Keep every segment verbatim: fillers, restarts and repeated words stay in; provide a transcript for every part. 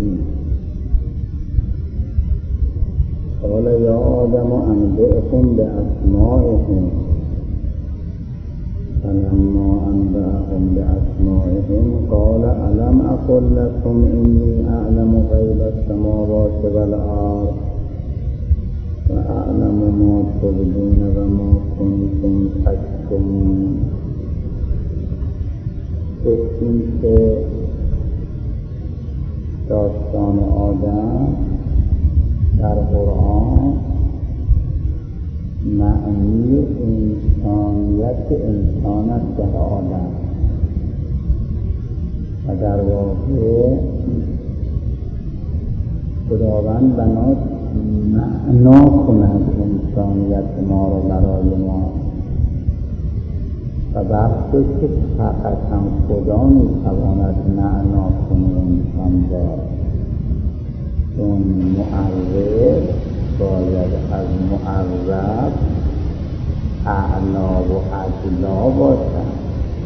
قال یا آدم انبئهم باسمائهم فلما انبأهم باسمائهم قال الم اقل لكم انی اعلم غیب السماوات والارض واعلم ما تبدون وما کنتم تکتمون. گفتیم که داستان آدم در قرآن معنی انسانیت انسان است در آدم و در واقع خداوند بنا معنا کند انسانیت ما را برای ما و بخشی که فقط هم خدا میتواند معنا کنه انسان را، چون معرف باید از معرف اعلا و اجلا باشد.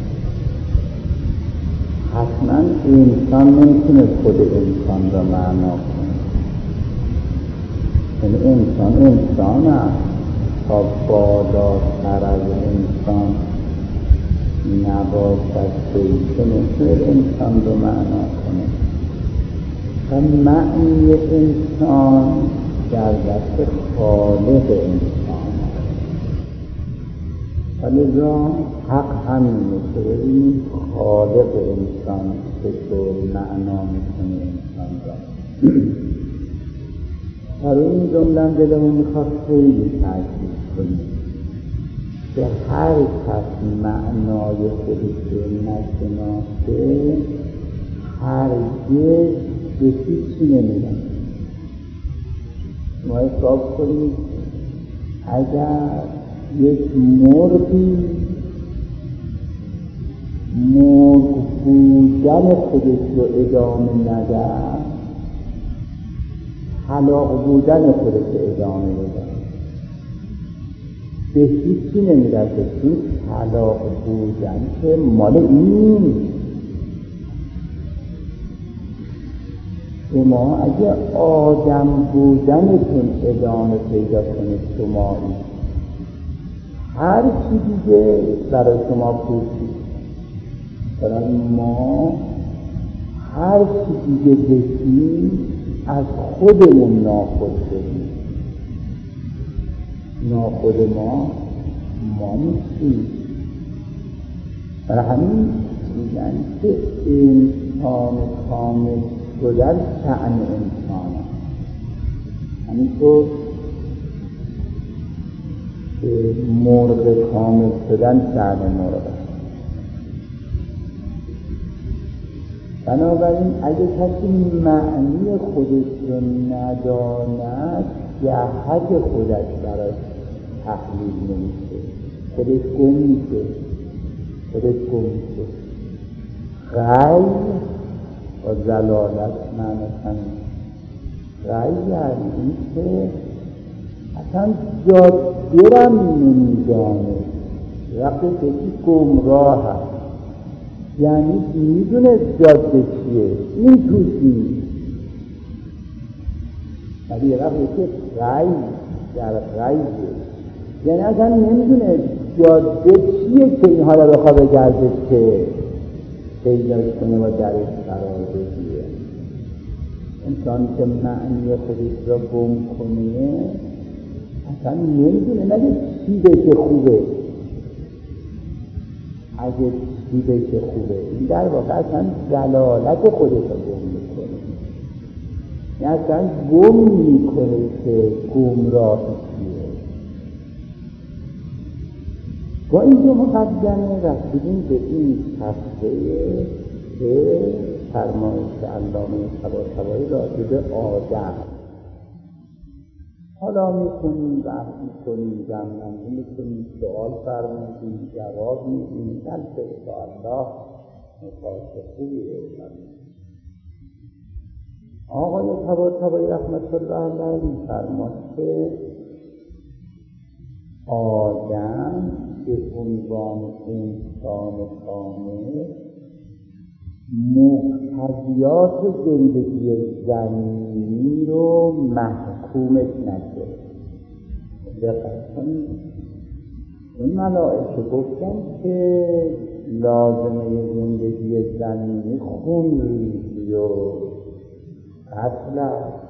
حتما انسان نمیتونه خود انسان را معنا کنه، این انسان انسان است، تا بالاتر از انسان نباشد که نمیتونه انسان را معنا کنه و معنی انسان در دست خالق انسان است. ولذا حق همینه که ببینیم خالق انسان چطور معنا میکنه انسان را. در این جمله دلمون میخواد خیلی تاکید کنیم که هر کس معنای خودش رو نشناسه هرگز به هیچی نمیرن. ما حساب کنید اگر یک مرغی مرغ بودن خودش رو ادامه ندهد، حلاق بودن خودش رو ادامه بده، به هیچی نمیرسه، چون حلاق بودن که مال این. شما اگه آدم بودنتون ادامه پیدا کنه شمایی، هر چی دیگه برای شما پوشید. برای ما هر چی دیگه بشیم از خودمون ناخود شدیم، ناخود ما ما نیستیم. برای همین میگن که انسان کامل شدن شأن انسان است. همینطور مرغ کامل شدن شأن مرغ است. بنابراین اگه کسی معنی خودش رو نداند جهت خودش برای تحلیل نمیشه، خودش گم میشه، خودش گم میشه. غی و ضلالت معنی همین. غی یعنی این که اصلا جاده را نمیدانه. وقتی کسی گمراه هست یعنی میدونه جاده چیه، این توشی. ولی یه وقتی که غی در غیه یعنی اصلا نمیدونه جاده چیه که این حالا بخواه بگرده که پیداش کنه و درش قرار بگیره. انسان که معنی خودش را گم کنه اصلا نمیدونه مگه چی بشه خوبه، اگه چی بشه خوبه. این در واقع اصلا دلالت خودش را گم میکنه، یعنی اصلا گم میکنه که گمراهی چیه. با اینجا مقدمه رسیدیم به این صفحه که فرمایش علامه طباطبایی راجع به آدم. حالا میکنیم بحث میکنیم جمع‌بندی میکنیم، سوال فرمودیم جواب میدیم، بلکه انشاءالله نکات خوبی بشنویم. آقای طباطبایی رحمت الله علیه فرمود که آدم به عنوان انسان کامل مقتضیات زندگی زمینی رو محکومش نکرد. دقت کنید، این ملائکه گفتن که لازمه زندگی زمینی خون ریزی و قتل است،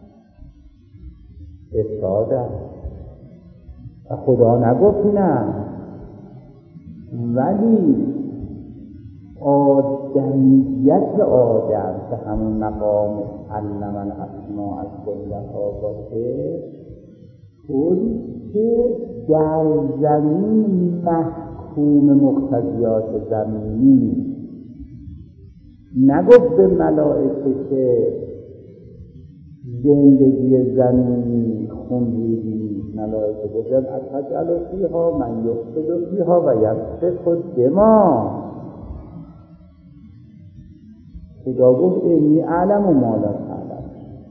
افساد است و خدا نگفت نه، ولی آدمیت آدم که همون مقام علم الاسماء کلها باشه، طوری که در زمین محکوم مقتضیات زمینی، نگفت به ملائکه که زندگی زمینی خونریزی، ملائکه گفتن اتجعل فیها من یفسد فیها و یسفک الدماء. خدا گفت انی اعلم ما لا تعلمون،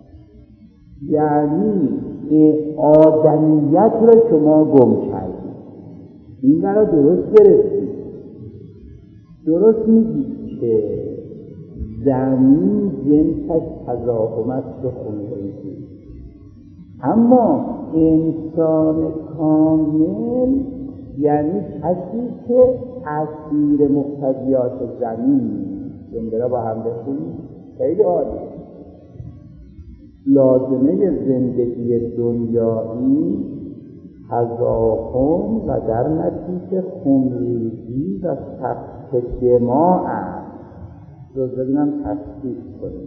یعنی آدمیت را شما گم کردید، این را درست گرفتید. درست میگید که زمین جنسش تضاهم است و خونریزی، اما انسان کامل یعنی کسی که اسیر مقتضیات زمین. جمله را با هم بخونید، خیلی عالی. لازمه زندگی دنیایی تضاهم و در نتیجه خونریزی و سفک دماء است. رو ببینم تفسیر کنیم.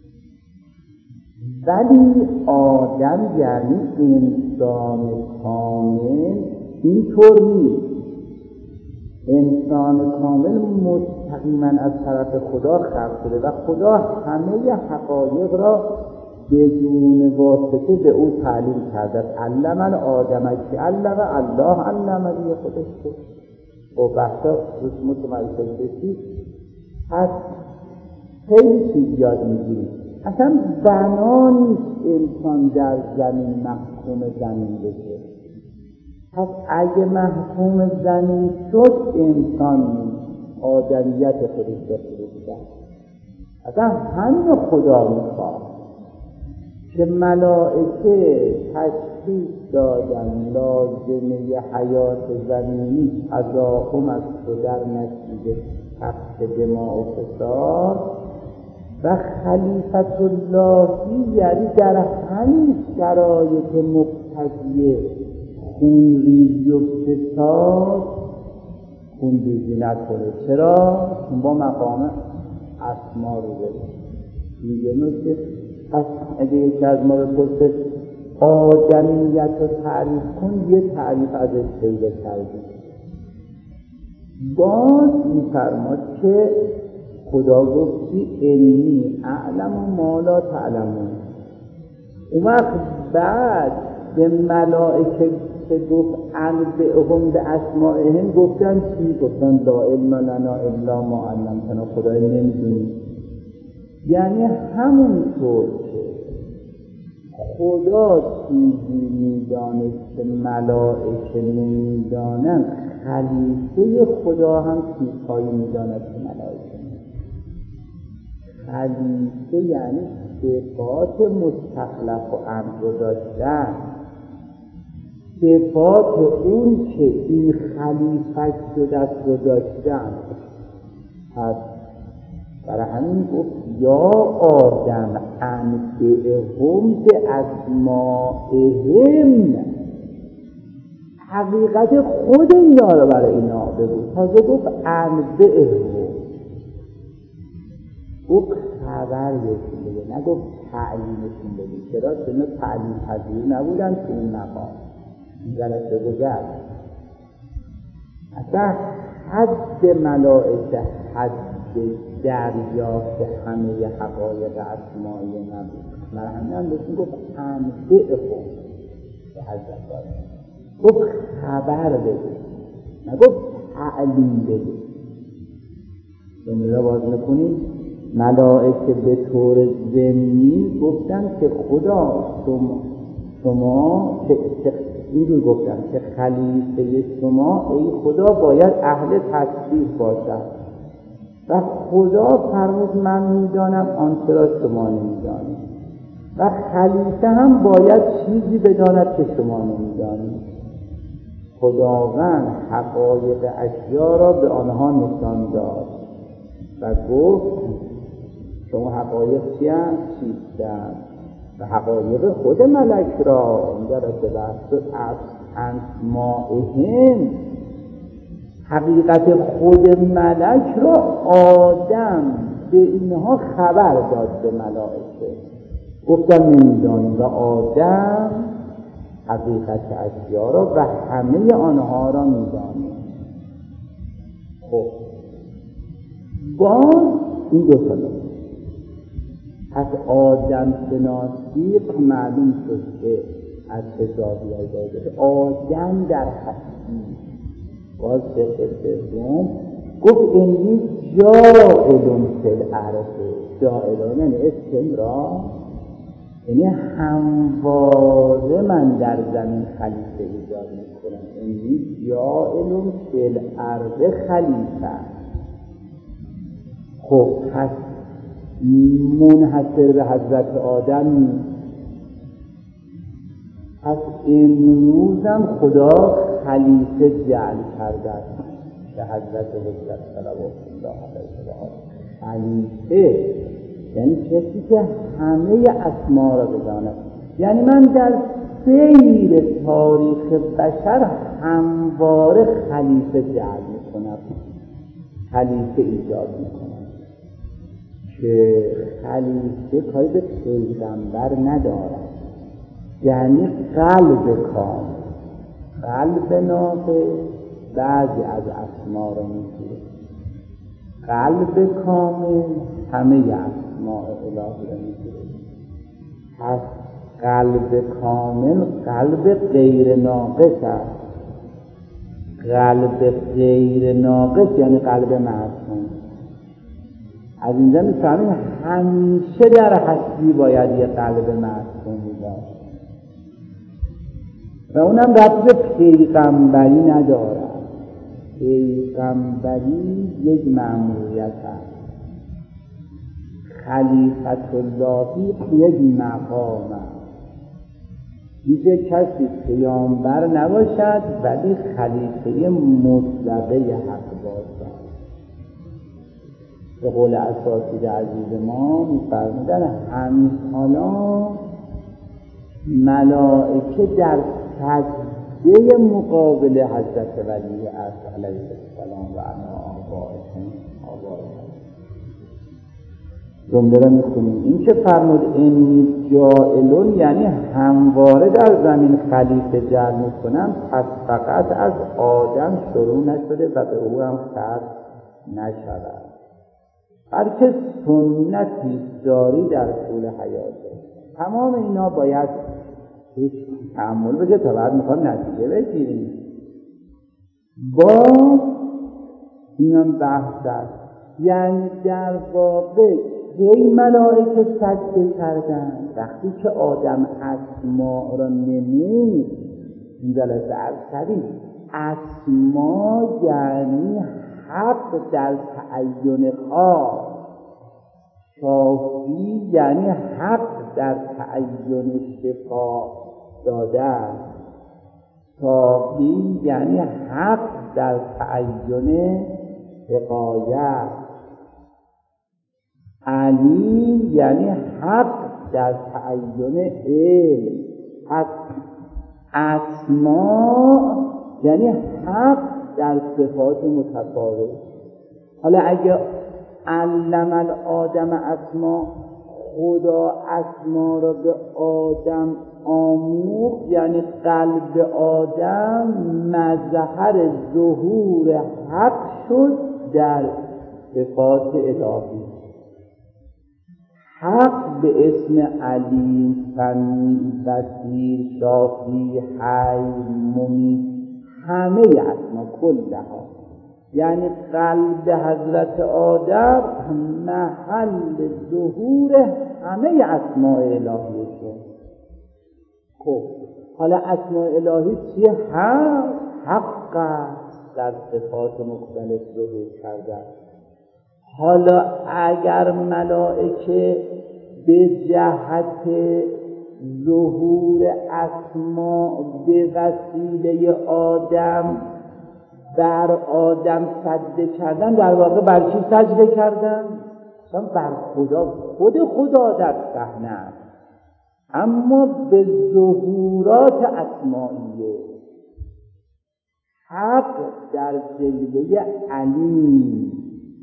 ولی آدم یعنی انسان کامل اینطور نیست. انسان کامل مستقیما از طرف خدا خلق شده و خدا همه حقایق را بدون واسطه به او تعلیم کرده. علم الآدم که علم الله علم دیگه خودش بود و بحثا رسومات ملکه بشید از خیلی چیز یاد میگیریم. اصلا بنا نیست انسان در زمین محکوم زمین بشه. پس اگه محکوم زمین شد انسان آدمیت خودش بفروشد. اصلا همین خدا میخواد که ملائکه تشخیص دادن لازمه حیات زمینی تضاهم است و در نتیجه سفک دماء و فساد و خلیفت اللهی یعنی در همین شرایط مقتضی خونریزی و فساد خونریزی نکنه. چرا؟ چون با مقام اسما رو داریم. میگه نوشه پس اگه یکی از ما بپرسه آدمیت رو تعریف کن، یه تعریف ازش پیدا کردیم. باز میفرماد که خدا گفتی انی اعلم ما لا تعلمون. اون وقت بعد به ملائکه که گفت انبئهم باسمائهم گفتن چی؟ گفتن لا علم لنا الا ما علمتنا. خدای نمیدونی. یعنی همونطور که خدا چیزی میدانست که ملائکه نمیدانند، خلیفه خدا هم چیزهایی میداند که ملائکه نمیدانند. خلیفه یعنی صفات مستخلف و امر رو داشتن، صفات اون که این خلیفه شده رو داشتن. پس برای همین گفت یا آدم انبئهم باسمائهم، حقیقت خود اینا رو برای اینا بگو. تازه گفت انبئهم، گفت خبر بهشون بده، نگفت تعلیمشون بده. چرا؟ چون تعلیم پذیر نبودن تو اون مقام. این جلسه گذشت اصلا حد ملائکه حد دریافت همه حقایق اسمایی نبود. برای همین هم بهشون گفت انبئهم به حضرت آدم، گفت خبر بده، نگفت تعلیم بده. جمله را باز میکنیم. ملائکه به طور ضمنی گفتن که خدا شما شما اینجور گفتن که خلیفه شما ای خدا باید اهل تسبیح باشد و خدا فرمود من میدانم آنچه را شما نمیدانید و خلیفه هم باید چیزی بداند که شما نمیدانید. خداوند حقایق اشیا را به آنها نشان داد و گفت شما حقایق چی هست؟ چیستند؟ و حقایق خود ملک را اینجا را به بحث از اسمائهم، حقیقت خود ملک را آدم به اینها خبر داد به ملائکه، گفتن نمیدانیم و آدم حقیقت اشیا را و همه آنها را میدانیم. خب باز این دو تا از آدم شناسی معلوم شد که از حسابی های داده آدم در هستی. باز شکل سوم گفت اینی جاعلون فی الارض، جاعلون یعنی استمرار، یعنی همواره من در زمین خلیفه ایجاد میکنم. اینی جاعلون فی الارض خلیفه. خب پس منحصر به حضرت آدم نیست. پس امروزم خدا خلیفه جعل کرده است به حضرت حضرت صلوات الله علیه و آله. خلیفه یعنی کسی که همه اسما را بداند. یعنی من در سیر تاریخ بشر همواره خلیفه جعل میکنم، خلیفه ایجاد میکنم که خلیفه کاری به پیغمبر ندارد. یعنی قلب کامل، قلب ناقص بعضی از اسما رو میگیره، قلب کامل همه اسماء الهی رو میگیره. پس قلب کامل قلب غیر ناقص است. قلب غیر ناقص یعنی قلب معصوم. از اینجا میفهمیم همیشه در هستی باید یه قلب معصومی باشه و اونم ربط به پیغمبری ندارد. پیغمبری یک مأموریت است، خلیفت اللهی یک مقام است. میشه کسی پیامبر نباشد ولی خلیفه مطلقه حق باشد. به قول اساتید عزیز ما می‌فرمودند همین حالا ملائکه در سجده مقابل حضرت ولی عصر علیه السلام و انا آبائهم آبائهم جمله را میخونیم. این که فرمود اینی جاعلون یعنی همواره در زمین خلیفه جعل میکنم، پس فقط از آدم شروع نشده و به او هم ختم نشود، بلکه سنتی جاری در طول حیاته. تمام اینا باید تأمل بشه تا بعد میخوام نتیجه بگیریم. با اینم بحث است. یعنی در واقع کی ملائکه سجده کردن؟ وقتی که آدم اسما را نمود. این جلسه عرض کردیم اسما یعنی حق در تعین خاص، شافی یعنی حق در تعین شفا دادن، ساقی یعنی حق در تعین حقایت، علی یعنی حق در تعین علم. از اسما یعنی حق در صفات متفاوت. حالا اگه علم الآدم اسما، خدا اسما را به آدم آموخت، یعنی قلب آدم مظهر ظهور حق شد در صفات الهی. حق به اسم علیم، سمیع، بصیر، شافی، حی، ممیت، همه اسما کلها، یعنی قلب حضرت آدم محل ظهور همه اسماء الهی شد. خب حالا اسماء الهی چیه؟ حق حق در صفات مختلف ظهور کرده. حالا اگر ملائکه به جهت ظهور اسما به وسیله آدم بر آدم سجده کردن، در واقع بر کی سجده کردن؟ بر خدا. خود خدا در صحنه است، اما به ظهورات اسمائیه. حق در جلوه علی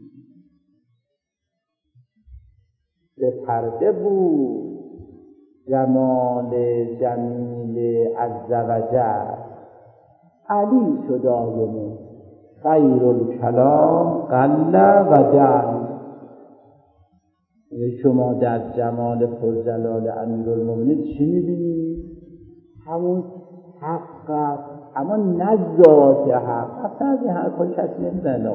به پرده بود جمال جمیل عزوجل. علی شد آینه، خیر الکلام قل و جل. شما در جمال پرجلال امیرالمومنین چی می‌بینید؟ همون حق است، اما نه ذات حق. اصلا این حرفا کسی نمی‌زنه.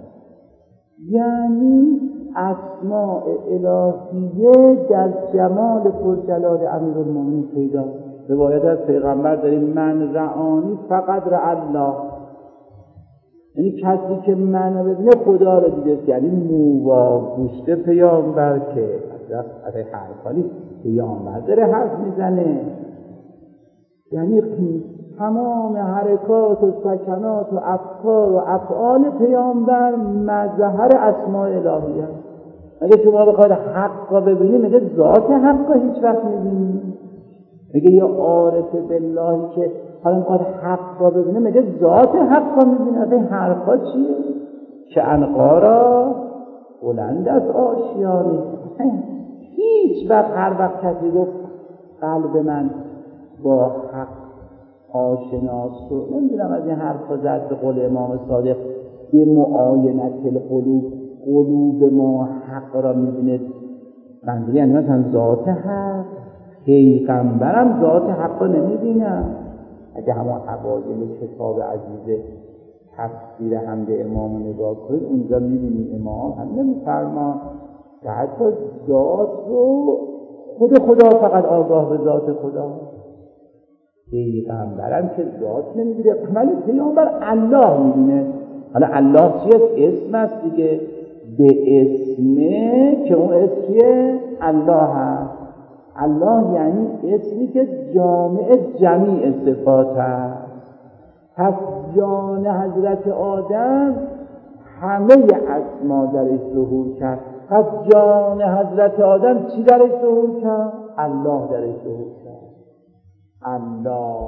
یعنی اسماء الهیه در جمال پرجلال امیرالمومنین پیدا. روایت از پیغمبر داریم من رآنی فقط رأى الله، یعنی کسی که منو ببینه خدا رو دیده. یعنی مووا گوشت پیامبر که از هر حالی پیامبر داره حرف میزنه، یعنی تمام حرکات و سکنات و افکار و افعال پیامبر مظهر اسماء الهیه. اگه شما بخواید حق را ببینید، میگه ذات حق را هیچ وقت میبینید. میگه یه عارف باللهی که حالا میخواد حق را ببینه، میگه ذات حق را میبینه. از این حرفا چیه؟ که عنقا بلند از آشیانه. هیچ وقت هر وقت کسی گفت قلب من با حق آشناس شد، نمیدونم از این حرفا زد به قول امام صادق به معاینت القلوب، قلوب ما حق را میبینه. منظوری یعنی مثلا ذات حق. پیغمبرم ذات حق را نمیبینم. اگه همون اوایل کتاب عزیز تفسیر حمد امام نگاه کنید، اونجا میبینید امام هم نمیفرما که حتی ذات رو خود خدا فقط آگاه به ذات خدا. پیغمبرم که ذات نمیبینه، ولی پیغمبر الله میبینه. حالا الله چیه؟ اسم است دیگه. به اسمه که اون اسمیه الله هست. الله یعنی اسمی که جامع جمیع صفات هست. پس جان حضرت آدم همه اسما درش ظهور کرد. پس جان حضرت آدم چی درش ظهور کرد؟ الله درش ظهور کرد. الله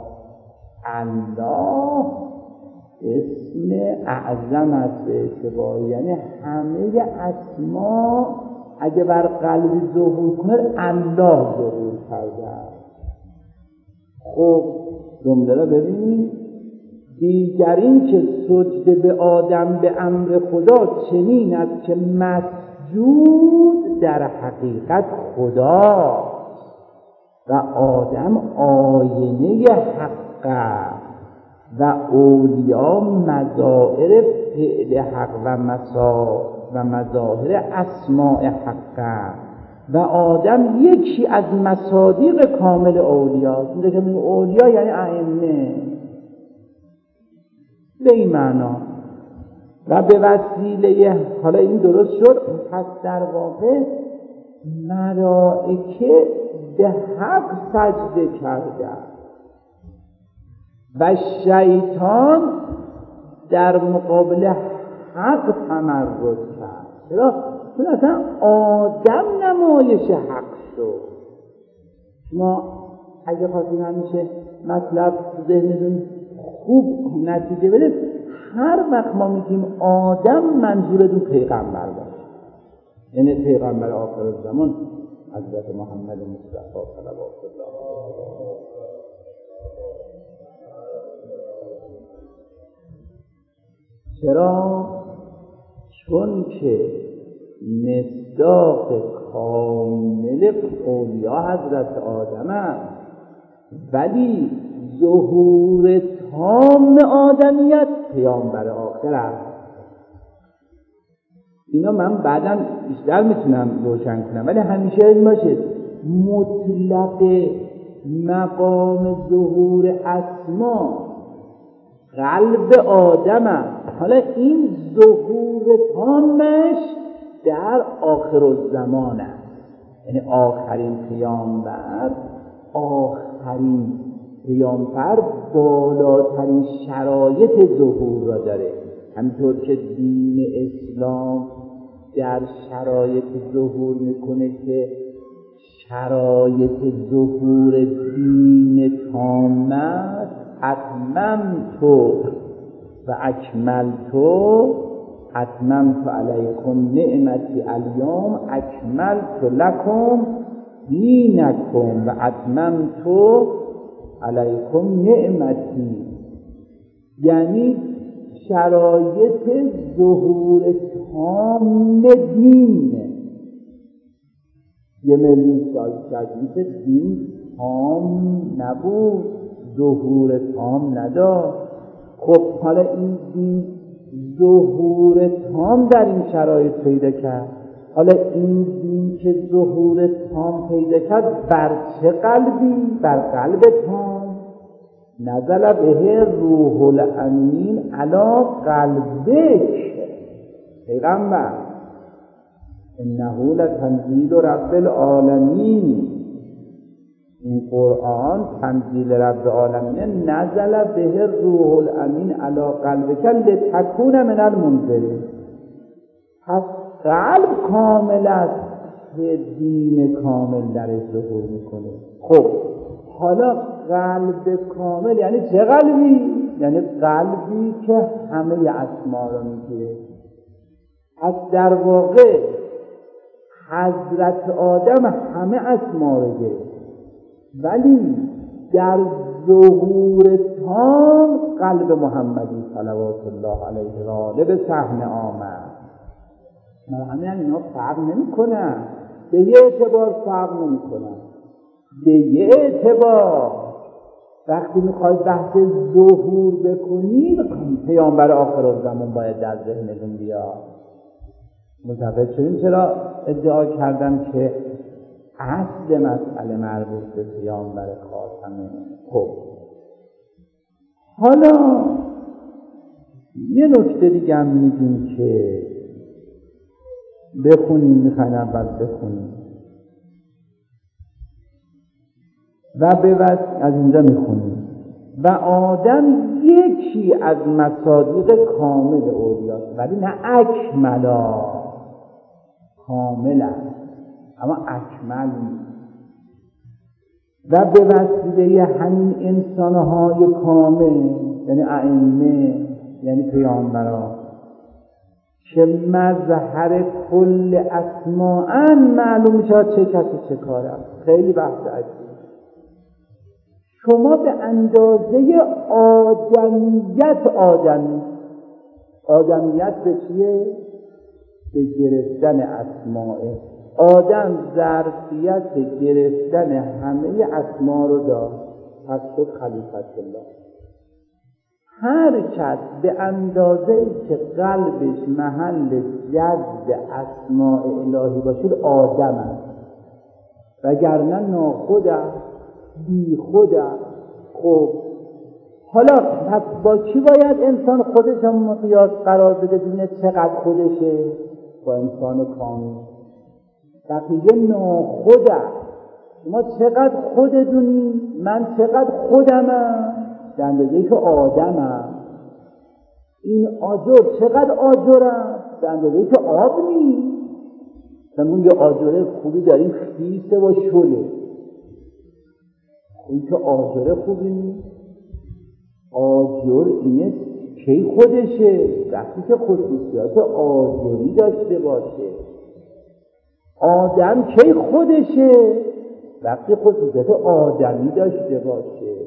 الله اسم اعظم است به اعتبار، یعنی همه اسما اگه بر قلبی ظهور کنه الله ظهور کرده. خب جمله را ببینید. دیگر این که سجده به آدم به امر خدا چنین است که مسجود در حقیقت خدا و آدم آینه حق و اولیا مظاهر فعل حق و مسا و مظاهر اسماء حق و آدم یکی از مصادیق کامل اولیاست. میگه که اولیا یعنی ائمه به این معنا. و به وسیله حالا این درست شد. پس در واقع ملائکه به حق سجده کردند و شیطان در مقابل حق تمرد کرد. چرا؟ چون اصلا آدم نمایش حق شد. ما اگه خواستیم همیشه مطلب ذهنتون خوب نتیجه بده، هر وقت ما میگیم آدم منظورتون پیغمبر باشه، یعنی پیغمبر آخر الزمان حضرت محمد مصطفی صلوات الله علیه. چرا؟ چون که مصداق کامل اولیا حضرت آدم است، ولی ظهور تام آدمیت پیامبر آخر است. اینا من بعداً بیشتر میتونم روشن کنم، ولی همیشه این باشه مطلق مقام ظهور اسما قلب آدم است. حالا این ظهور تامش در آخرالزمان است، یعنی آخرین پیامبر آخرین پیامبر بالاترین شرایط ظهور را داره. همینطور که دین اسلام در شرایط ظهور میکنه که شرایط ظهور دین تام است، اتممت و اکملت اتممت علیکم نعمتی الیوم اکملت لکم دینکم و اتممت علیکم نعمتی، یعنی شرایط ظهور تام دین. یه میلیون سال گذشته دین تام نبود، ظهور تام نداشت. خب حالا این دین ظهور تام در این شرایط پیدا کرد. حالا این دین که ظهور تام پیدا کرد بر چه قلبی؟ بر قلب تام. نزل به روح الامین علی قلبک پیغمبر انه لتنزیل رب العالمین. این قرآن تنزیل رب العالمین. نزل به روح الامین علی قلبک لتکون من المنذرین. پس قلب کامل است که دین کامل در ظهور میکنه. خب حالا قلب کامل یعنی چه قلبی؟ یعنی قلبی که همه اسما رو میگیره. از در واقع حضرت آدم همه اسما رو گرفت، ولی در ظهور تام قلب محمدی صلوات الله علیه و آله به صحنه آمد. همه اینا فرق نمی کنن، به یه اعتبار فرق نمی کنن. به یه اعتبار وقتی میخواید بحث ظهور بکنید پیامبر آخرالزمان باید در ذهنتون بیاد. متوجه شدین چرا ادعا کردم که اصل مسئله مربوط به پیامبر خاتمه. خب حالا یه نکته دیگه هم میگیم که بخونیم، میخواین اول بخونیم و به وس... از اینجا میخونیم و آدم یکی از مصادیق کامل اولیاست، ولی نه اکملا، کامل است اما اکمل نیست. و به وسیله همین انسانهای کامل یعنی ائمه یعنی پیامبران که مظهر کل اسماء معلوم شد چه کسی چه کاره. خیلی بحث عجیب. شما به اندازه آدمیت آدمی آدمیت به چیه؟ به گرفتن اسماء. آدم ظرفیت گرفتن همه اسما رو داشت، پس شد خلیفت الله. هر کس به اندازه‌ای که قلبش محل جذب اسماء الهی باشد آدم است، وگرنه ناخود است، بی خود است. خب حالا پس با کی باید انسان خودش هم مقیاس قرار بده ببینه چقدر خودشه؟ با انسان کامل. بقیه ناخود است. شما چقدر خودتونی؟ من چقدر خودمم؟ در اندازه‌ای که آدمم. این آجر چقدر آجرم؟ در اندازه‌ای که آب نیست. همون یه آجره خوبی داریم خیسه و شله. این که آجره خوبی نیست. آجر اینه کی خودشه؟ وقتی که خصوصیات آجری داشته باشه. آدم کی خودشه؟ وقتی خصوصیات آدمی داشته باشه.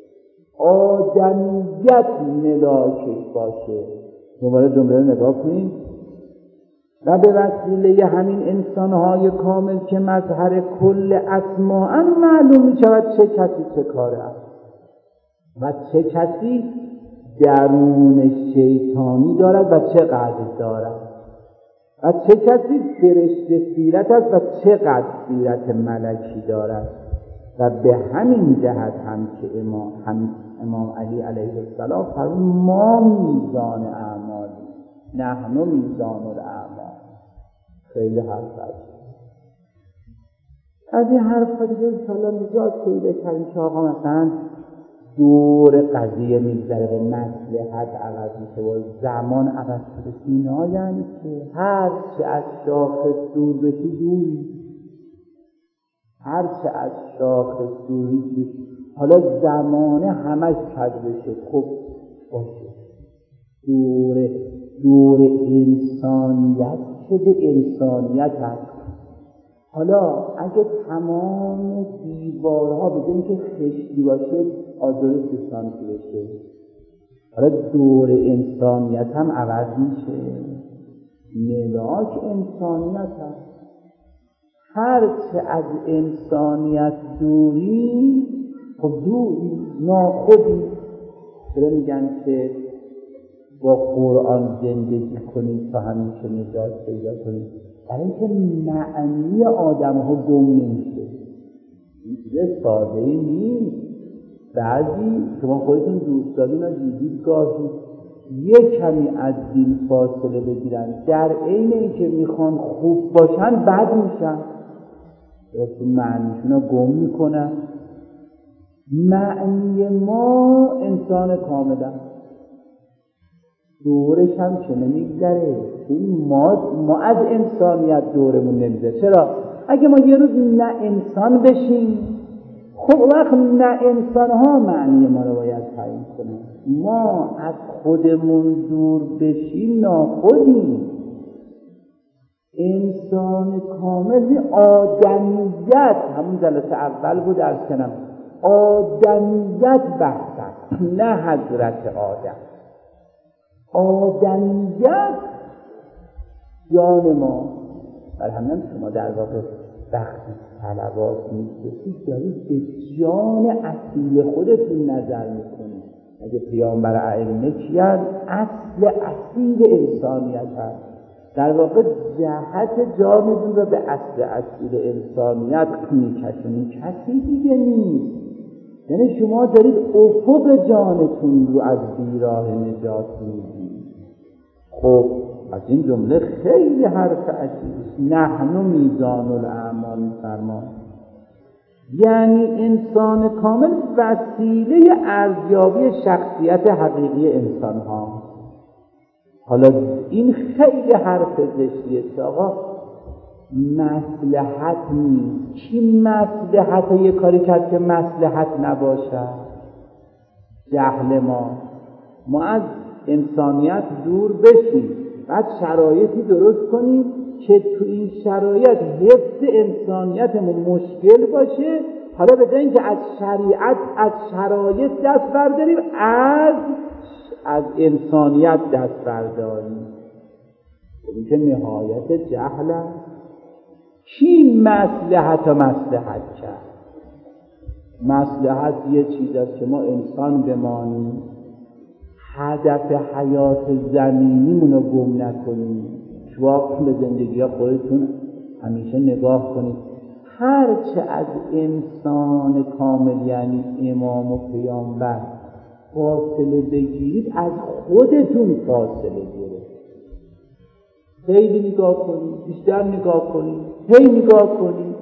آدمیت ملاکش باشه. دوباره جمله رو نگاه کنید. و به وسیله همین انسانهای کامل که مظهر کل اسماء معلوم می شود چه کسی چه کاره است و چه کسی درون شیطانی دارد و چقدر دارد و چه کسی فرشته سیرت است و چقدر سیرت ملکی دارد. و به همین جهت هم که امام, هم امام علی علیه السلام فرمود ما میزان اعمالی نحن میزان الاعمال. خیلی حرف هست. از این حرف ها دیگه انشاءالله نجات پیدا کردیم که آقا مثلا دور قضیه میگذره و مصلحت عوض میشه و زمان عوض شده. اینا یعنی که هر چه از شاخص دور بشی دوری، هر چه از شاخص دور بشی. حالا زمانه همش کج بشه، خب باشه. دور دور انسانیت شده، انسانیت هست. حالا اگه تمام دیوارها بدون که خشتی باشه آجر سیستانتی بشه، حالا دور انسانیت هم عوض میشه. ملاک انسانیت هست. هرچه از انسانیت دوری، خب دوری ناخودی. چرا میگن که با قرآن زندگی کنید تا همیشه نجات پیدا کنید؟ برای اینکه معنی آدم ها گم نمیشه. این چیز ساده ای نیست. بعضی شما خودتون دوست دارین و دیدید گاهی یک کمی از دین فاصله بگیرن، در عین اینکه میخوان خوب باشن بد میشن، یا تو معنیشون رو گم میکنن. معنی ما انسان کاملا دورش هم چه نمیگذره. ما, ما از انسانیت دورمون نمیگذره. چرا؟ اگه ما یه روز نه انسان بشیم، خب وقت نه انسان ها معنی ما رو باید تعیین کنه. ما از خودمون دور بشیم ناخودیم. انسان کامل آدمیت، همون جلسه اول بود درس کنم، آدمیت بحث، نه حضرت آدم. آدمیت جان ما. برای همین شما در واقع وقتی صلوات می‌خونید دارید به جان اصیل خودتون نظر میکنید. اگه پیامبر ائمه کیان؟ اصل اصیل انسانیت هست. در واقع جهت جانتون رو به اصل اصیل انسانیت میکشونید، کسی دیگه نیست. یعنی شما دارید افق جانتون رو از بیراه نجات میدید. خب از این جمله خیلی حرف عجیبی، نحن میزان الاعمال فرمان. یعنی انسان کامل وسیله ارزیابی شخصیت حقیقی انسان ها. حالا این خیلی حرف زشتیه که آقا مصلحت نیست. کی مصلحت یه کاری کرد که مصلحت نباشد؟ جهل ما. ما از انسانیت دور بشیم، بعد شرایطی درست کنیم که تو این شرایط حفظ انسانیتمون مشکل باشه. حالا به جای اینکه از شریعت از شرایط دست برداریم، از از انسانیت دست برداریم. این که نهایت جهل است. کی مصلحت و مصلحت کرد؟ مصلحت یه چیز است که ما انسان بمانیم، هدف حیات زمینیمون رو گم نکنیم. شما به زندگی خودتون همیشه نگاه کنید. هرچه از انسان کامل یعنی امام و پیامبر فاصله بگیرید، از خودتون فاصله گیرید. خیلی نگاه کنید، بیشتر نگاه کنید، هی نگاه کنید.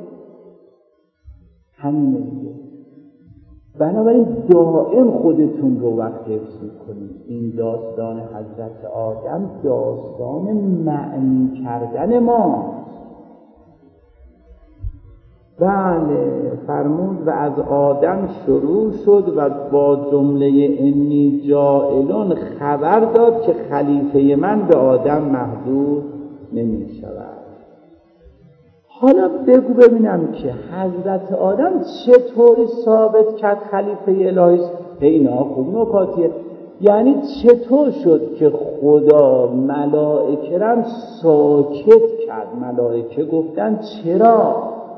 همین دیگه. بنابراین دائم خودتون رو وقت حفظ کنید. این داستان حضرت آدم داستان معنی کردن ما. بله فرمود و از آدم شروع شد و با جمله انی جاعلون خبر داد که خلیفه من به آدم محدود نمی شود. حالا بگو ببینم که حضرت آدم چطوری ثابت کرد خلیفه الهی است؟ اینا خوب نکاتیه. یعنی چطور شد که خدا ملائکه را ساکت کرد؟ ملائکه گفتن چرا؟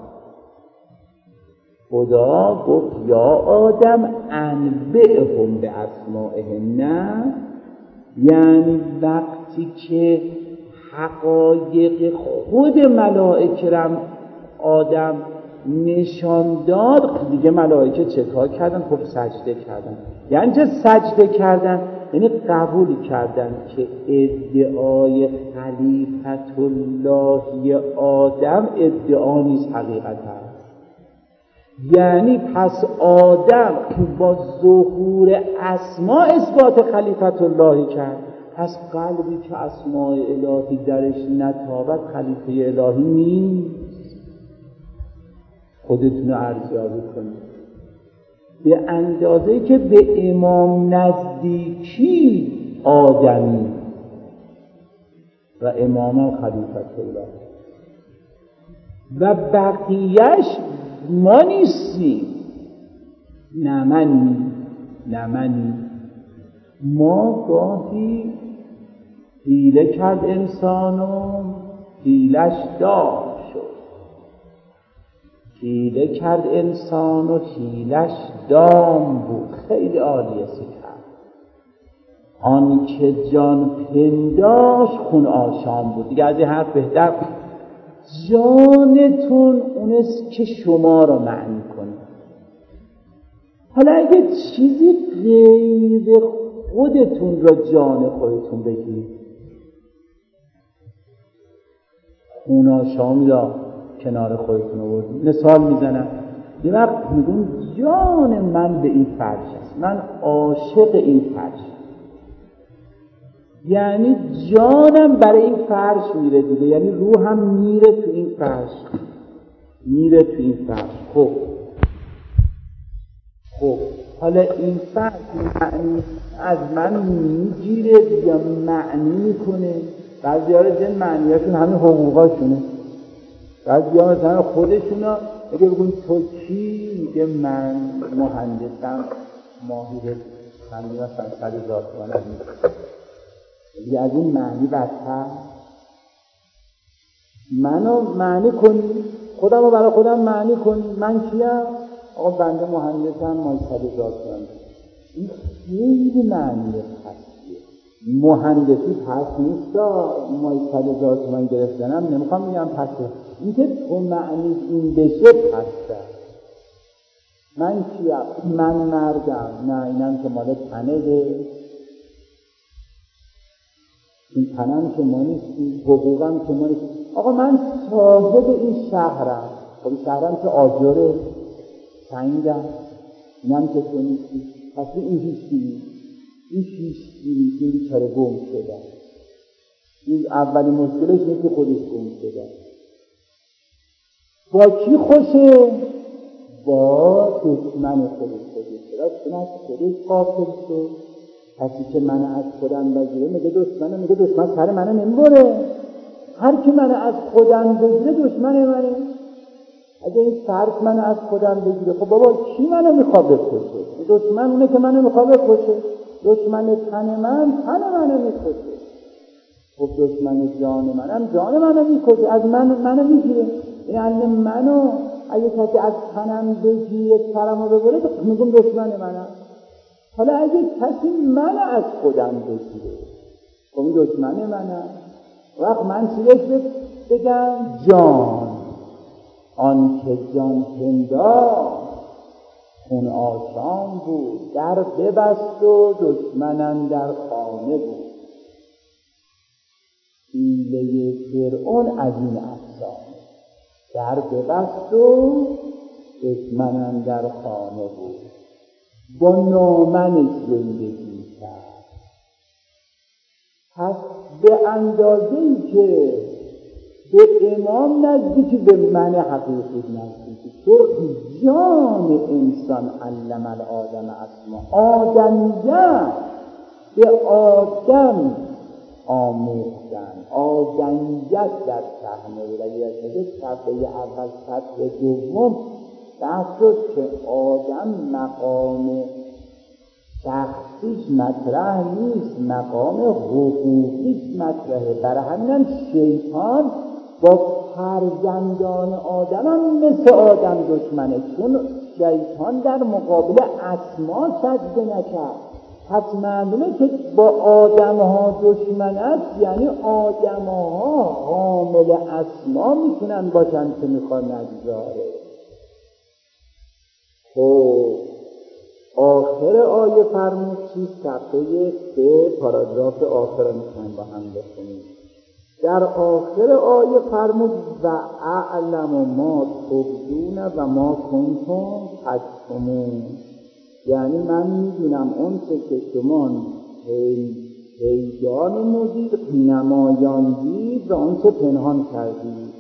خدا گفت یا آدم انبئهم به اسمائهم. نه یعنی وقتی که حقایق خود ملائکه را آدم نشان داد، دیگه ملائکه چه کار کردن؟ خب سجده کردن. یعنی چه سجده کردن؟ یعنی قبول کردن که ادعای خلیفت اللهی آدم ادعا نیست، حقیقت هست. یعنی پس آدم با ظهور اسما اثبات خلیفت اللهی کرد، پس قلبی که اسماء الهی درش نتابد خلیفه الهی نیست. خودتون رو ارزیابی کنید. به اندازه‌ای که به امام نزدیکی آدمی و امام خلیفت الله و بقیهش ما نیستیم. نه منی نه منی ما گاهی حیله کرد انسانو حیلش دام شد. حیله کرد انسانو حیلش دام بود. خیلی عالیه کرد. آن که جان پنداش خون آشام بود. دیگه از این حرف بهتر جانتون اونست که شما رو معنی کنه. حالا اگه چیزی غیر خودتون را جان خودتون بگید، خون آشامی را کنار خودتون آوردید. مثال میزنم، یه وقت میگون جان من به این فرش است، من عاشق این فرش، یعنی جانم برای این فرش میره دیگه، یعنی روحم میره تو این فرش، میره تو این فرش. خب خب حالا این فرش معنی از من میگیره یا معنی میکنه؟ بعضی ها جن معنیاشون همین حقوقاشونه. بعضی ها مثلا خودشون ها اگه بگون تو کی؟ میگه من مهندسم، ماهی من میرسن صد هزار تومن از میکنم. دیگه از این معنی بدتر. منو معنی کنی، خودم رو برای خودم معنی کنی. من کیم؟ آقا بنده مهندسم، ماهی صد هزار تومن. این خیلی معنی پسیه. مهندسی پس نیست، ماهی صد هزار تومن گرفتنم نمیخوام بگم پسه. این که تو معنی این بشه پسه. من کیم؟ من مردم. نه اینم که مال تنه ده، این تنم که ما نیستی، حقوقم که ما نیستی. آقا من صاحب این شهرم. خب این شهرم که آجره، سنگم، اینم که تو نیستی. پس این هیچی نیست، این هیچی نیست، این بیچاره گم شده. این اولین مشکلش اینه که خودش گم شده. با کی خوشه؟ با دشمن خودش خوشه. چرا از خودش غافل شد؟ کسی که منو از خودم بگیره میگه دشمنه، میگه دشمن سر منو نمیبره. هر کی منو از خودم بگیره دشمن منه. اگه این فرد منو از خودم بگیره، خب بابا کی منو میخواد بکشه؟ دشمن اونه که منو میخواد بکشه. دشمن تن من تن منو میکشه. خب دشمن جان منم جان منو میکشه، از من منو میگیره. یعنی منو اگه کسی از تنم بگیره، سرمو ببره، میگم دشمن منم. حالا اگه کسی من از خودم بگیره، خب این دشمن منم. وقت من چیزش بگم؟ جان. آن که جان پندار خون آشام بود، در ببست و دشمنم در خانه بود. حیله فرعون از این افسانه، در ببست و دشمنم در خانه بود. با نامنش زندگی کرد. پس به اندازه‌ای که به امام نزدیکی، به من حقیقی نزدیکی. تو جان انسان علم الآدم اسما، آدمیت به آدم آموختن، آدمیت در صحنه ولایت شده. صفحه اول صفحه دوم بحث شد که آدم مقام شخصیش مطرح نیست، مقام حقوقیش مطرحه. برای همینم شیطان با فرزندان آدم هم مثل آدم دشمنه، چون شیطان در مقابل اسما سجده نکرد. پس معلومه که با آدم ها دشمن است، یعنی آدم ها حامل اسما میتونن باشن که میخوان نگذاره. خب آخر آخر آیه فرمود چیز صفحه سه پاراگراف آخر رو میخوایم با هم بخونیم. در آخر آیه فرمود و اعلم ما تبدون و ما کنتم تکتمون، یعنی من میدونم اون که شما پیدا نمودید نمایاندید و اون چه پنهان کردید.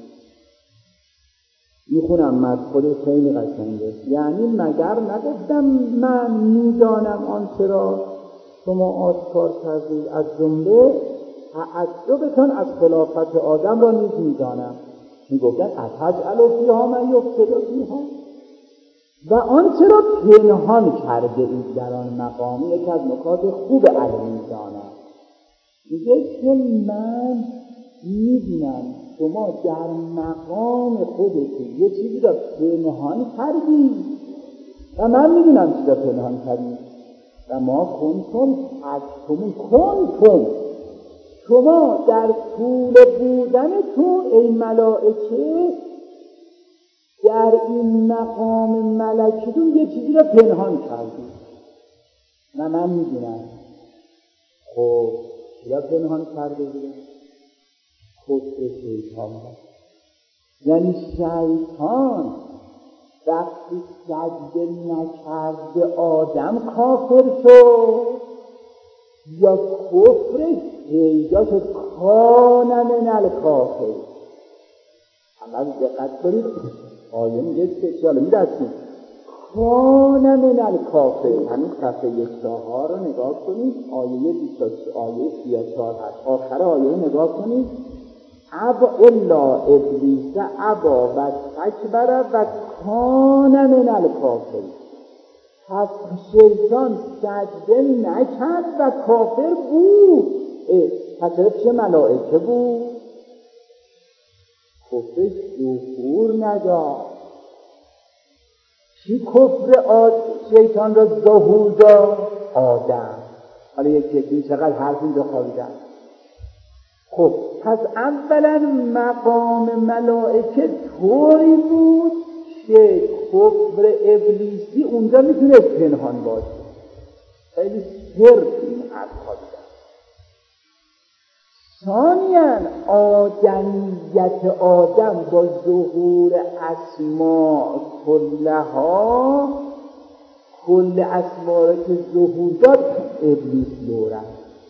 میخونم من خود خیلی قشنگه. یعنی مگر نگفتم من میدانم آنچه را شما آشکار کردید، از جمله تعجبتان از خلافت آدم را نیز میدانم. میگفتن اتجعل فیها من یفسد فیها، و آنچه را پنهان کرده اید در آن مقام. یکی از نکات خوب علمی دانم میگه که من میدونم شما در مقام خودتون یه چیزی را پنهان کردید و من میدونم چیزی را پنهان کردید. و ما کنتم تکتمون، کنتم شما در طول بودنتون ای ملائکه در این مقام ملکیتون یه چیزی را پنهان کردید و من میدونم. خب چرا پنهان کرده بودن؟ کفر شیطان. یعنی شیطان وقتی سجده نکرده آدم کافر شد، یا کفرش پیدا شد کان من الکافر. اما دقت کنید آیه میگه که چاله میدستید کان من الکافر. همین صفحه یک چهار رو نگاه کنید، آیه بیست و سه آیه سی و چهار هست. آخر آیه رو نگاه کنید. ابا الا ابلیس ابا و استکبر و کان من الکافر. پس شیطان سجده نکرد و کافر بود. پس چه ملائکه بود؟ کفرش ظهور نداد. چی کفر آد شیطان را ظهور داد؟ آدم. حالا یک یکی چقدر حرف اینجا خوابیدن. خب پس اولا مقام ملائکه طوری بود که کفر ابلیسی اونجا میتونست پنهان باشه. خیلی سر این حرف خوابیدن. ثانیاً آدمیت آدم با ظهور اسماء کلها، کل اسماء را که ظهور داد ابلیس لورد.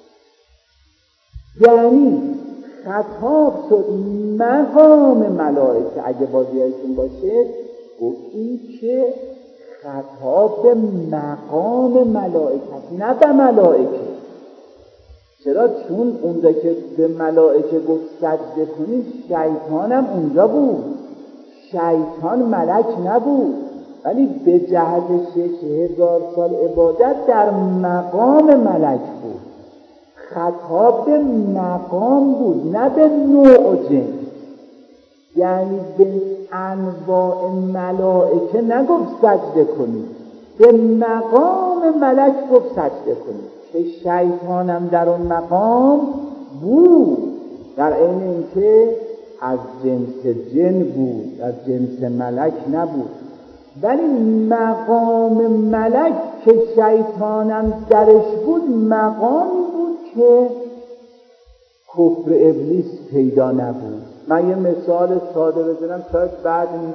یعنی خطاب شد مقام ملائکه. اگه بازیایتون باشه گفتیم که خطاب به مقام ملائکه نه به ملائکه. چرا؟ چون اونجا که به ملائکه گفت سجده کنید شیطان هم اونجا بود. شیطان ملک نبود، ولی به جهت شش هزار سال عبادت در مقام ملک بود. خطاب به مقام بود نه به نوع جنس. یعنی به انواع ملائکه نگفت سجده کنید، به مقام ملک گفت سجده کنید. که شیطانم در اون مقام بود، در این اینکه از جنس جن بود، از جنس ملک نبود. ولی مقام ملک که شیطانم درش بود مقامی بود که کفر ابلیس پیدا نبود. من یه مثال ساده بزنم شاید بعد نیست.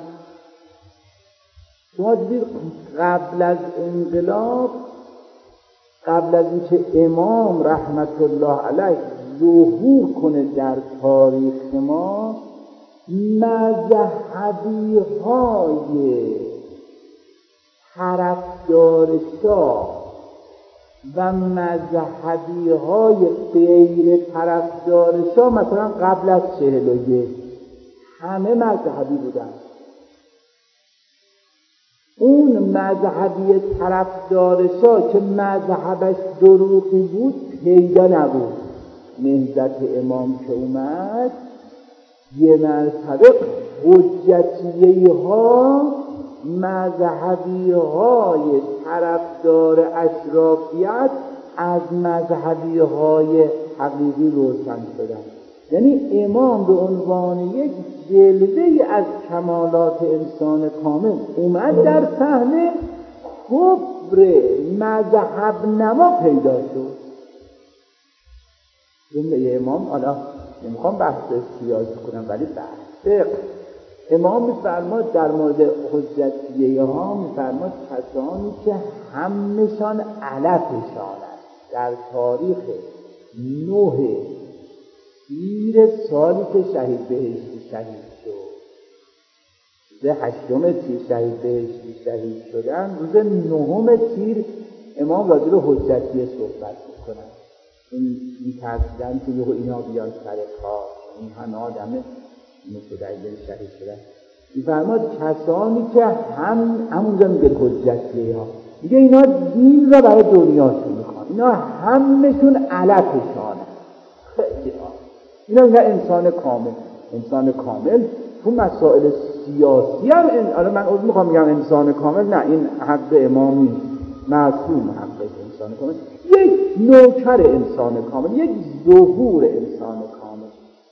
شما دیدید قبل از انقلاب، قبل از اینکه امام رحمت الله علیه ظهور کنه در تاریخ ما، مذهبی های طرفدار شاه و مذهبی های غیر طرفدار شاه، مثلا قبل از چهل و یک همه مذهبی بودن. اون مذهبی طرفدار شاه که مذهبش دروغی بود پیدا نبود. نهضت امام که اومد یه مرتبه حجتیه ها مذهبی های طرفدار اشرافیت از مذهبی های حقیقی روشن شدن. یعنی امام به عنوان یک جلوه از کمالات انسان کامل اومد در صحنه، کفر مذهب نما پیدا شد. جمله امام، حالا نمیخوام بحث سیاسی کنم ولی بحث امام میفرماد در مورد حجتیه ها، میفرماد کسانی که همشان علفشان است در تاریخ نه تیر سالی که شهید بهشتی شهید شد، روز هشتم تیر شهید بهشتی شهید شدن، روز نهم تیر امام راجع به حجتیه صحبت میکنن. این میترسیدن که یهو اینا بیان سر کار، این همه آدم مثل در دل شهید شدن. میفرماد کسانی که هم همونجا میگه حجتیه ها، میگه اینا دین را برای دنیاشون میخوان، اینا همشون علفشانه. خیلی ها اینا میگه انسان کامل. انسان کامل تو مسائل سیاسی هم ان... حالا من عرض میخوام میگم انسان کامل، نه این حق امام نیست، معصوم حق انسان کامل، یک نوکر انسان کامل، یک ظهور انسان کامل،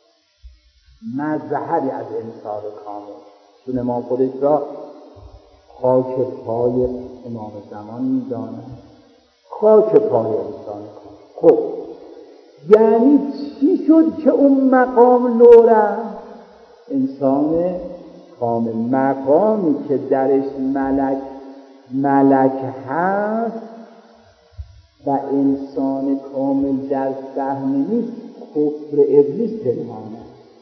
مظهری از انسان کامل. چون امام خودش را خاک پای امام زمان میداند، خاک پای انسان کامل. خب یعنی چی شد که اون مقام لو رفت؟ انسان کامل، مقامی که درش ملک ملک هست و انسان کامل در صحنه نیست، کفر ابلیس پنهانه.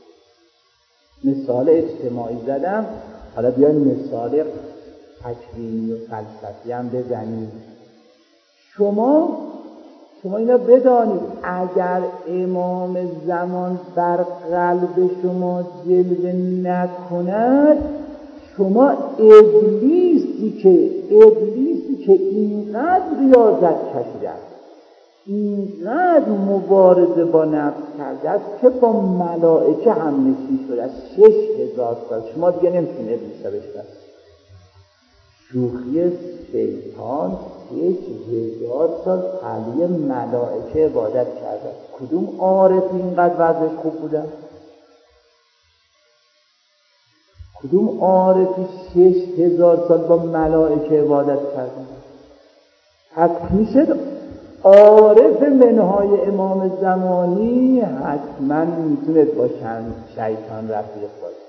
مثال اجتماعی زدم، حالا بیایم مثال تکوینی و فلسفی هم بزنیم. شما شما اینا بدانید، اگر امام زمان بر قلب شما جلوه نکند، شما ابلیسی که ابلیسی که اینقدر ریاضت کشیده است، اینقدر مبارزه با نفس کرده است که با ملائکه هم نشین شده است شش هزار سال، شما دیگه نمیتونید ابلیس را بشناسید. شوخی شیطان شش هزار سال پهلوی ملائکه عبادت کرده. کدوم عارف اینقدر وضعش خوب بودن؟ کدوم عارفی شش هزار سال با ملائکه عبادت کردن؟ پس میشه عارف منهای امام زمانی حتما میتونه با شیطان رفیق باشه.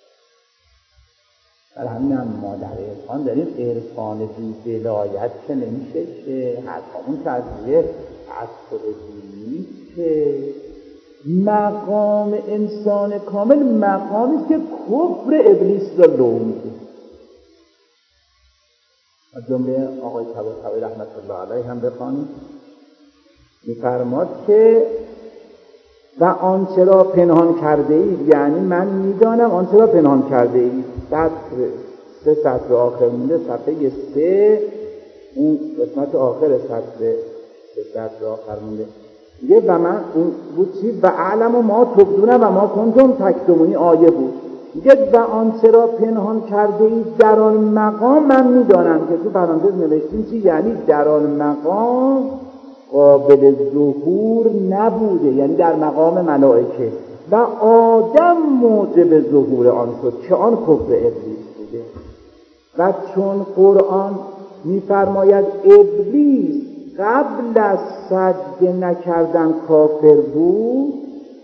در همین هم ما در عرفان داریم عرفان بی ولایت که نمیشه که حرفامون تجزیه از خود دینی نیست که مقام انسان کامل مقامی است که کفر ابلیس را لو میده. از جمله آقای طباطبایی رحمت الله علیه هم بخوانیم، میفرماد که و آنچه را پنهان کرده اید، یعنی من میدانم آنچه را پنهان کرده اید. سطر سه سطر آخر مونده، صفحه سه، اون قسمت آخر سطر سه سطر آخر مونده، میگه و من اون بود چی؟ و اعلم و ما تبدونه و ما کنتم تکتمونی آیه بود. میگه و آنچه را پنهان کرده اید در آن مقام من میدانم، که تو پرانتز نوشتیم چی؟ یعنی در آن مقام قابل ظهور نبوده، یعنی در مقام ملائکه، و آدم موجب ظهور آن شد که آن کفر ابلیس بوده. و چون قرآن میفرماید ابلیس قبل از سجده نکردن کافر بود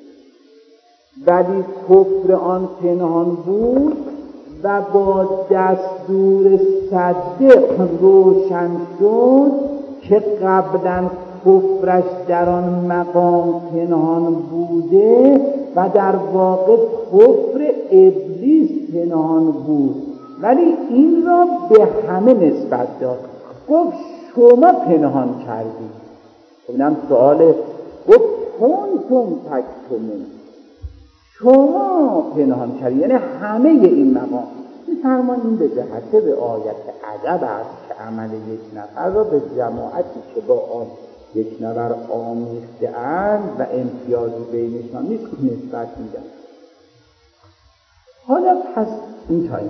ولی کفر آن پنهان بود و با دستور سجده روشن شد که قبلا کفرش در آن مقام پنهان بوده و در واقع کفر ابلیس پنهان بود، ولی این را به همه نسبت داد. گفت شما پنهان کردید. اینم سوال، گفت کنتم تکتمون، شما پنهان کردید، یعنی همه این مقام. می‌فرماید این به جهت به آیت عجب است که عمل یک نفر را به جماعتی که با آن یک نفر آمیخته‌اند و امتیازی بینشان نیست نسبت میدن. حالا پس این تا این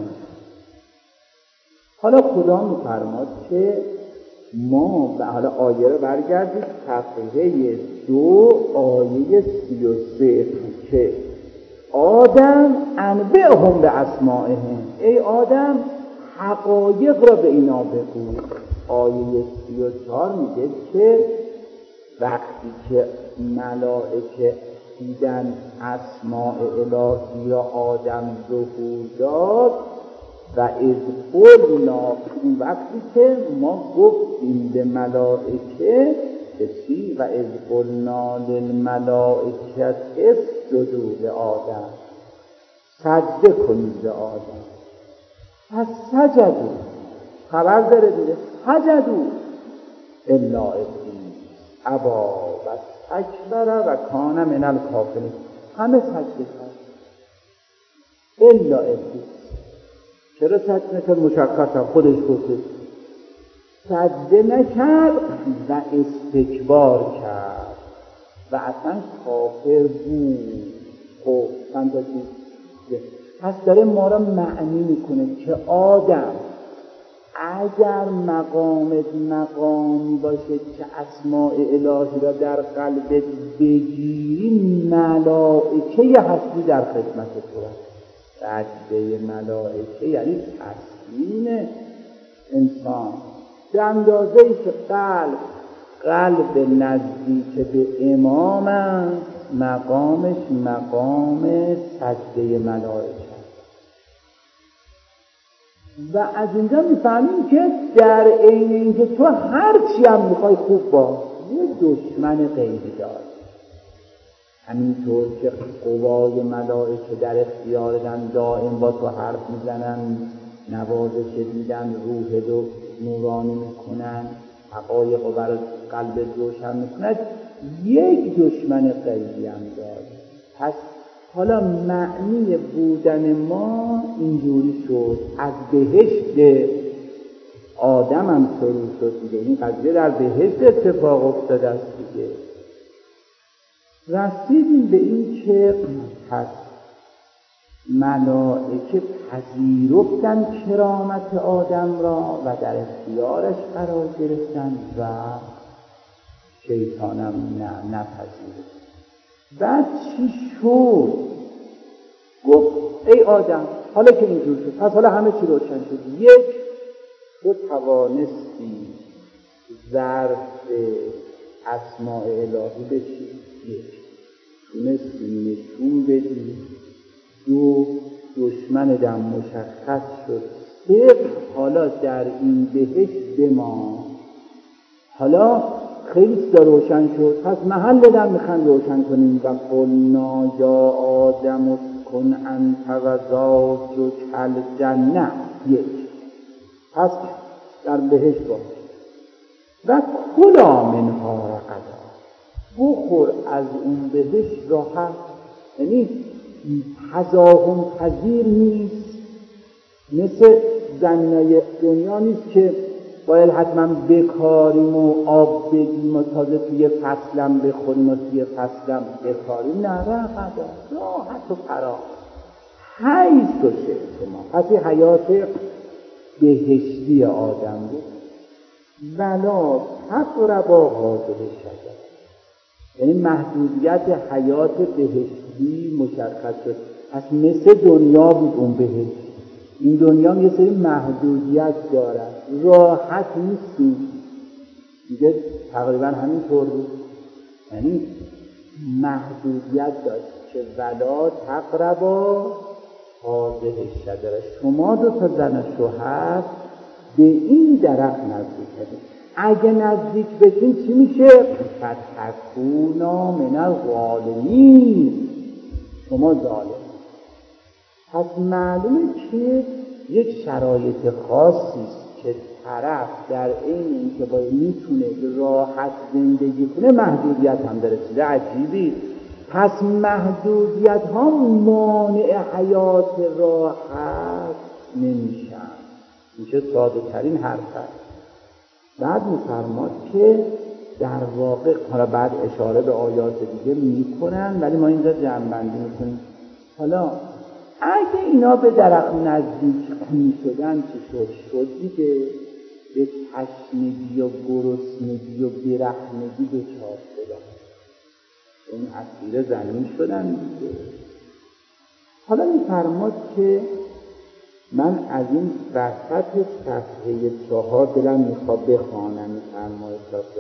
حالا خدا می‌فرماد که ما و حالا آیه رو برگردید صفحه دو آیه سی و سه که آدم انبئهم به اسمائهم، ای آدم حقایق را به اینا بگو. آیه سی و چهار میگه که وقتی که ملائکه دیدن اسماء الهی را آدم ظهور داد و اذ قلنا، اون وقتی که ما گفتیم به ملائکه چی؟ و اذ قلنا للملائکه اسجدوا لآدم، سجده کنید به آدم، پس سجدوا، خبر داره دیگه، سجدوا الا ابلیس ابا و استکبر و کان من الکافرین، همه سجده کرد الا ابلیس. چرا سجده نکرد؟ مشخصا خودش گفته سجده نکرد و استکبار کرد و اصلا کافر بود. خب چند تا چیز پس داره ما را معنی میکنه که آدم اگر مقامت مقامی باشه که اسماء الهی را در قلبت بگیری، ملائکه هستی در خدمت تو است. سجده ملائکه یعنی تسلیم انسان به اندازه ای که قلب قلب نزدیک به امام است، مقامش مقام سجده ملائکه. و از اینجا میفهمیم که در عین اینکه تو هر چی هم میخوای خوب باش، یه دشمن غیبی داری. همینطور که قوای ملائکه در اختیار دن، دائم با تو حرف میزنن، نوازش دیدن، روح رو نورانی میکنن، حقایق رو برای قلب روشن میکنن، یک دشمن غیبی هم داری. پس حالا معنی بودن ما اینجوری شد، از بهشت آدم هم شروع شد دیگه، این قضیه در بهشت اتفاق افتاده است دیگه. رسیدیم به این که پس ملائکه پذیرفتن کرامت آدم را و در اختیارش قرار گرفتن و شیطانم نه نپذیرفت. بعد چی شد؟ گفت ای آدم حالا که اینجور شد، پس حالا همه چی روشن شد. یک، تو توانستی ظرف اسماء الهی بشی، یک تونستی نشون بدی، دو دشمن دم مشخص شد، سه حالا در این بهشت بمان. حالا خیلی چیزا روشن شد، پس محل دم میخوان روشن کنیم. و قلنا یا آدم اسکن انت و زوجک الجنه، یک پس در بهشت باش و کلا منها رغدا، بخور از اون بهشت راحت، یعنی تزاحم پذیر نیست، مثل زمینای دنیا نیست که باید حتما بکاریم و آب بدیم و تازه توی فصلم بخوریم و توی فصلم بکاریم. نه، رغدا، راحت و فراغ، حیث و شئت ما. پس حیات بهشتی آدم بود. ولا تقربا هذه الشجره، یعنی محدودیت حیات بهشتی مشخص شد. پس مثل دنیا بود اون بهشت، این دنیا یه سری محدودیت داره، راحت نیستیم دیگه، تقریبا همینطور بود، یعنی محدودیت داشت که ولا تقربا هذه الشجره، شما دو تا زن شوهر به این درخت نزدیک شدید، اگه نزدیک بشین چی میشه؟ فتکونا من الظالمین، شما ظالم. پس معلومه که یک شرایط خاصی است که طرف در این اینکه باید میتونه راحت زندگی کنه، محدودیت هم داره. چیز عجیبی. پس محدودیت ها مانع حیات راحت نمیشن. میشه ساده ترین حرف هست. بعد میفرماد که در واقع، حالا بعد اشاره به آیات دیگه میکنن ولی ما اینجا جمع‌بندی میکنیم. حالا اگه اینا به درخت نزدیک میشدن چی شد؟ شد دیگه به تشنگی و گرسنگی و برهنگی دچار شدن، اون اسیر زمین شدن دیگه. حالا میفرماد که من از این وسط صفحه چهار دلم میخواد بخوانم فرمای صاحب،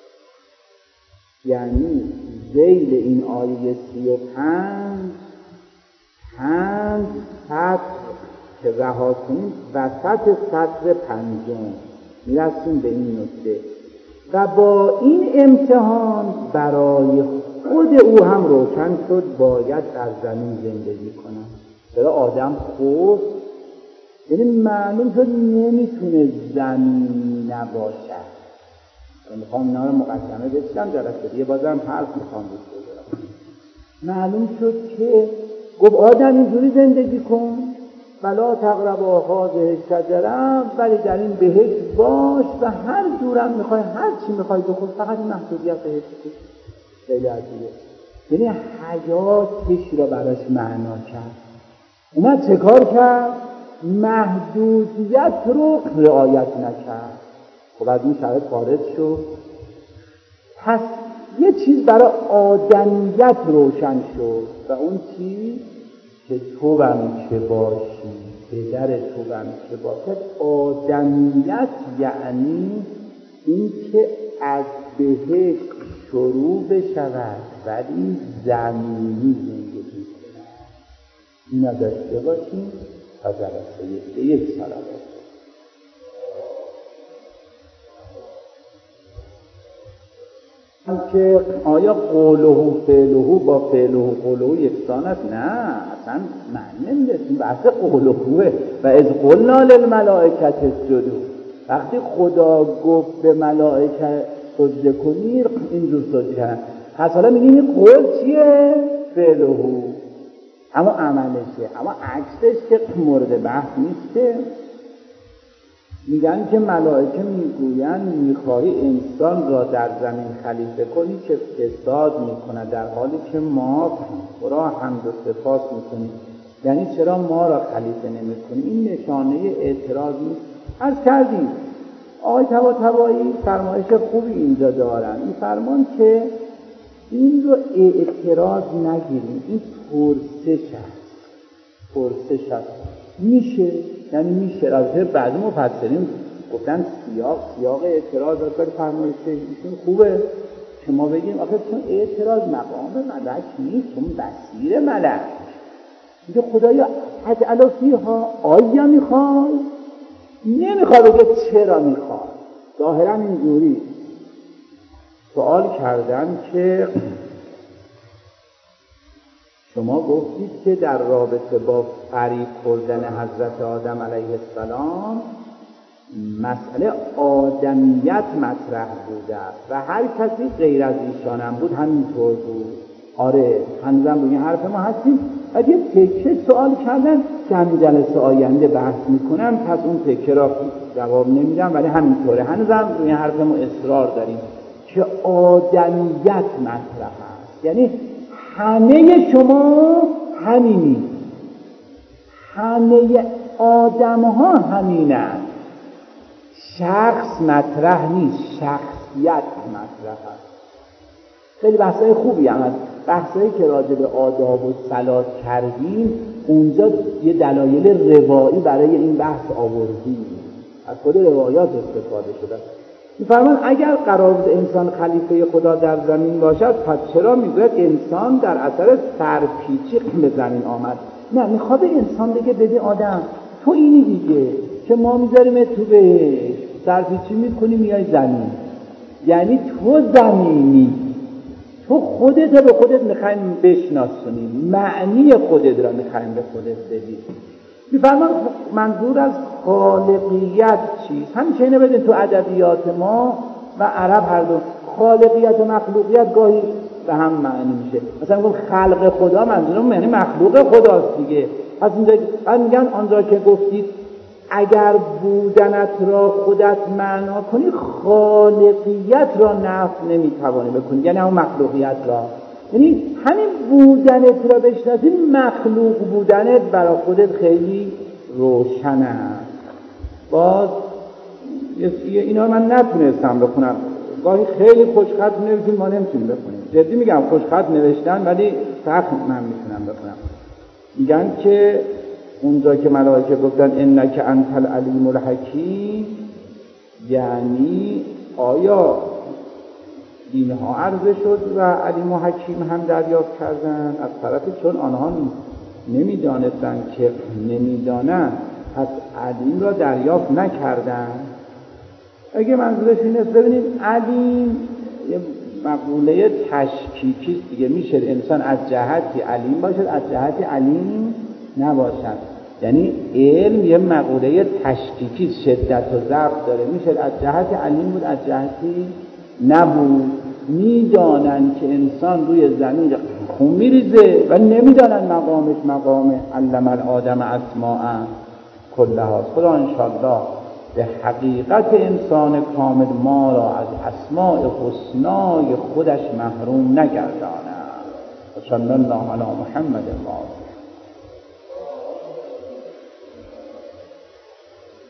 یعنی ذیل این آیه سی و پنج پنج سطر که رها کنیم وسط سطر پنجم میرسیم به این نکته و با این امتحان برای خود او هم روشن شد باید در زمین زندگی کنم. چرا آدم خود یعنی معلوم شد نمیتونه زمینی نباشد. میخوام اینا رو مقدمه بشتم جلسه دیگه بازم حرف میخوام بزنم. معلوم شد که گفت آدم اینجوری زندگی کن ولا تقربوا هذه الشجره، ولی در این بهشت باش و هر جورم میخوای هر چی میخوای بخور، فقط این محدودیت بهشت. خیلی عجیبه. یعنی حیاتش را براش معنا کرد. اومد چه کار کرد؟ محدودیت رو رعایت نکرد. خب از این شرط خارج شد. پس یه چیز برای آدمیت روشن شد و اون چیز که تو بم که باشی، پدر تو بم که باشد. آدمیت یعنی این که از بهشت شروع بشود ولی زمینی زندگی کنه. این داشته باشیم تا جلسه یک یک سال باشه. که آیا قوله و فعله با فعله و قوله یکسان است؟ نه، اصلا معنی نمیدهیم. بحث قوله و از قلنا للملائکه اسجدوا، وقتی خدا گفت به ملائکه سجده کنید اینجور سجده کردن. پس حالا میگیم این قول چیه؟ فعله، اما عملشه، اما عکسش که مورد بحث نیست. که میگن که ملائکه میگویند میخواهی انسان را در زمین خلیفه کنی که فساد میکنه، در حالی که ما تو را حمد و سپاس میکنیم. یعنی چرا ما را خلیفه نمیکنی؟ این نشانه اعتراض نیست. عرض کردیم آقای طباطبایی فرمایش خوبی اینجا دارن. این فرمان که این رو اعتراض نگیریم، این پرسش هست. پرسش هست میشه، یعنی میشه. البته بعضی مفسرین گفتن سیاق سیاق اعتراض رو فرمایش ایشون خوبه که ما بگیم آخه چون اعتراض مقام ملک نیست، چون بصیر ملک. میگه خدایا تجعل فیها، آیا میخوای؟ نمیخواد بگه چرا میخواد. ظاهرا اینجوری سوال کردن که شما گفتید که در رابطه با فریب خوردن حضرت آدم علیه السلام مسئله آدمیت مطرح بوده و هر کسی غیر از ایشانم بود همینطور بود. آره هنوزم روی حرف ما هستیم. و یه تکه سوال کردن که همین جلسه آینده بحث میکنم، پس اون تکه را جواب نمیدم، ولی همینطوره هنوزم روی حرف ما اصرار داریم که آدمیت مطرح است. یعنی همه شما همینی، همه آدم ها همینند. شخص مطرح نیست، شخصیت مطرح است. خیلی بحثای خوبی هم هست. بحثایی که راجع به آداب و صلات کردیم اونجا یه دلایل روایی برای این بحث آوردیم، از خود روایات استفاده شده. می‌فرمان اگر قرار بود انسان خلیفه خدا در زمین باشد، پس چرا میگوید انسان در اثر سرپیچی به زمین آمد؟ نه، میخواد انسان بگه ببین آدم تو اینی دیگه که ما میذاریم تو بهشت، سرپیچی میکنی میای زمین. یعنی تو زمینی، تو خودت به خودت میخوایم بشناسونی، معنی خودت را میخوایم به خودت بدی. میفرمان منظور از خالقیت چیست؟ همیشه اینو بدین تو ادبیات ما و عرب هر دو خالقیت و مخلوقیت گاهی به هم معنی میشه. مثلا میگم خلق خدا، منظورم یعنی مخلوق خداست دیگه. پس اینجا بعد میگن آنجا که گفتید اگر بودنت را خودت معنا کنی خالقیت را نفی نمیتوانی بکنی، یعنی همون مخلوقیت را، یعنی همین بودنت را بشناسی، مخلوق بودنت برای خودت خیلی روشن است. باز اینا من نتونستم بخونم، گاهی خیلی خوشخط نوشتیم ما نمیتونیم بخونیم. جدی میگم خوشخط نوشتن ولی سخت من میتونم بخونم. میگن که اونجا که ملائکه گفتن انک انت العلیم الحکیم، یعنی آیا اینها عرضه شد و علیم و حکیم هم دریافت کردن از طرف، چون آنها نمیدانستند که نمیدانند پس علیم را دریافت نکردند. اگه منظورش این است، ببینید علیم یه مقوله تشکیکی دیگه، میشه انسان از جهتی علیم باشد از جهتی علیم نباشد. یعنی علم یه مقوله تشکیکی شدت و ضعف داره، میشه از جهت علیم بود از جهتی نبود. میدانن که انسان روی زمین خون میریزه و نمیدانن مقامش مقام علم الآدم اسماء کلها. خدا انشاءالله به حقیقت انسان کامل ما را از اسماء حسنای خودش محروم نگرداند. صلی الله علی محمد و